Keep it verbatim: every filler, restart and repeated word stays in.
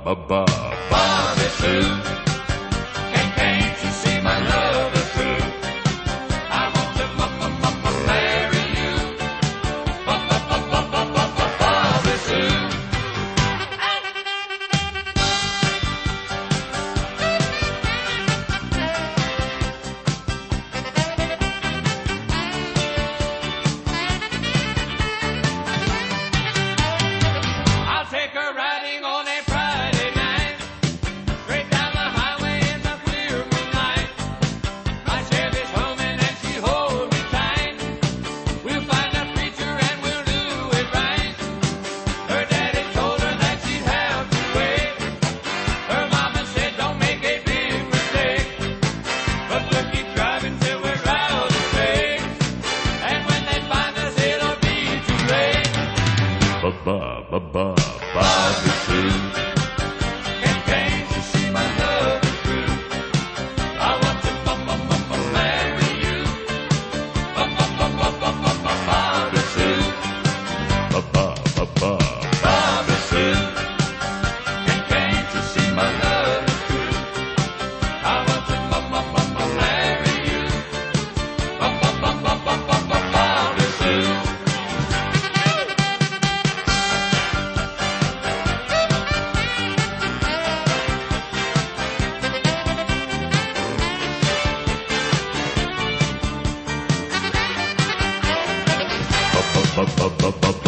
ba ba Bobby Sue. And can't you see my love is true? I want to ba ba ba ba marry you. Ba ba ba ba ba ba ba Bobby Sue. I'll take her riding on a Friday night, straight down the highway in the clear moonlight. My Chevy's humming and she holds me tight. We'll find a preacher and we'll do it right. Her daddy told her that she'd have to wait. Her mama said don't make a big mistake, but we'll keep driving till we're out of state. And when they find us it'll be too late. Ba ba ba ba Bobby Sue. And can't you see my love is true? I want to ba ba ba ba marry you. Ba ba ba ba ba ba ba Bobby Sue. Ba ba ba ba Bobby Sue. And can't you see my love is true? I want to ba ba ba ba marry you. Ba ba ba ba ba ba ba Bobby Sue. Ba ba ba ba ba